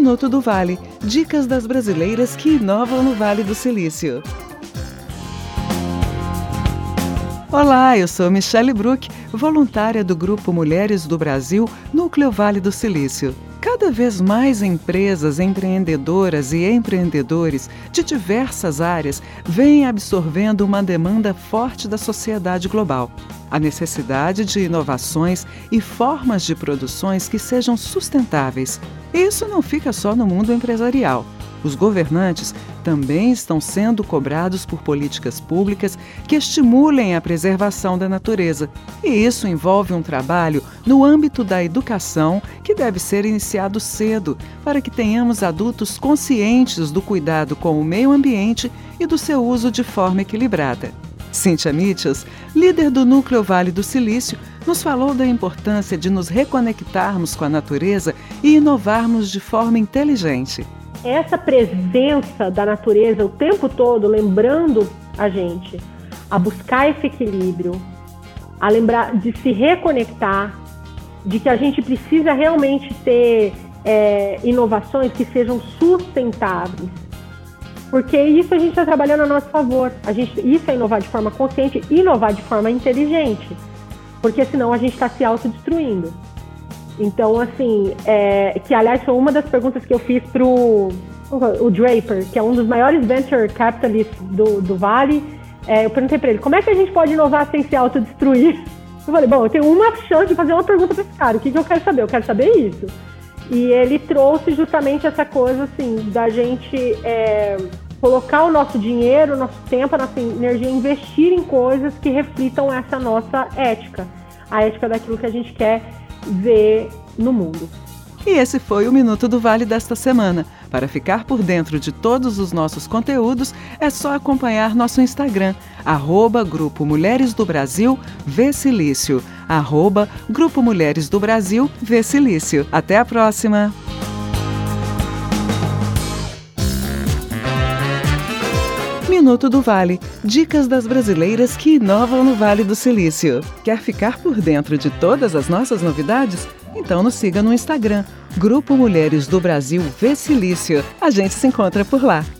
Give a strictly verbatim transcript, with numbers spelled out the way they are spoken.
Minuto do Vale. Dicas das brasileiras que inovam no Vale do Silício. Olá, eu sou Michele Bruck, voluntária do Grupo Mulheres do Brasil, Núcleo Vale do Silício. Cada vez mais empresas, empreendedoras e empreendedores de diversas áreas vêm absorvendo uma demanda forte da sociedade global. A necessidade de inovações e formas de produções que sejam sustentáveis. Isso não fica só no mundo empresarial. Os governantes também estão sendo cobrados por políticas públicas que estimulem a preservação da natureza. E isso envolve um trabalho no âmbito da educação que deve ser iniciado cedo, para que tenhamos adultos conscientes do cuidado com o meio ambiente e do seu uso de forma equilibrada. Cíntia Mitchells, líder do Núcleo Vale do Silício, nos falou da importância de nos reconectarmos com a natureza e inovarmos de forma inteligente. Essa presença da natureza o tempo todo, lembrando a gente a buscar esse equilíbrio, a lembrar de se reconectar, de que a gente precisa realmente ter é, inovações que sejam sustentáveis. Porque isso a gente está trabalhando a nosso favor. A gente, isso é inovar de forma consciente e inovar de forma inteligente. Porque senão a gente está se autodestruindo. Então, assim, é, que aliás foi uma das perguntas que eu fiz para o Draper, que é um dos maiores venture capitalists do, do Vale. É, eu perguntei para ele, como é que a gente pode inovar sem se autodestruir? Eu falei, bom, eu tenho uma chance de fazer uma pergunta para esse cara, o que, que eu quero saber? Eu quero saber isso. E ele trouxe justamente essa coisa, assim, da gente é, colocar o nosso dinheiro, o nosso tempo, a nossa energia, investir em coisas que reflitam essa nossa ética, a ética daquilo que a gente quer ver no mundo. E esse foi o Minuto do Vale desta semana. Para ficar por dentro de todos os nossos conteúdos, é só acompanhar nosso Instagram, arroba Grupo Mulheres do Brasil, V Silício, arroba Grupo Mulheres do Brasil, V Silício. Até a próxima! Minuto do Vale. Dicas das brasileiras que inovam no Vale do Silício. Quer ficar por dentro de todas as nossas novidades? Então nos siga no Instagram, Grupo Mulheres do Brasil V Silício. A gente se encontra por lá.